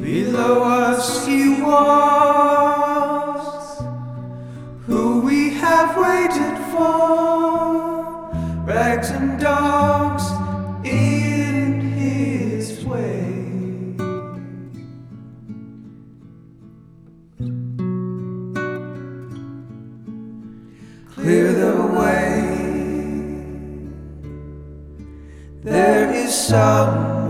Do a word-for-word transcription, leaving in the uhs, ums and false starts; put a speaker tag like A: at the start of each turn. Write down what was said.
A: Below us he walks, who we have waited for, rags and dogs in his way. Clear the way, there is someone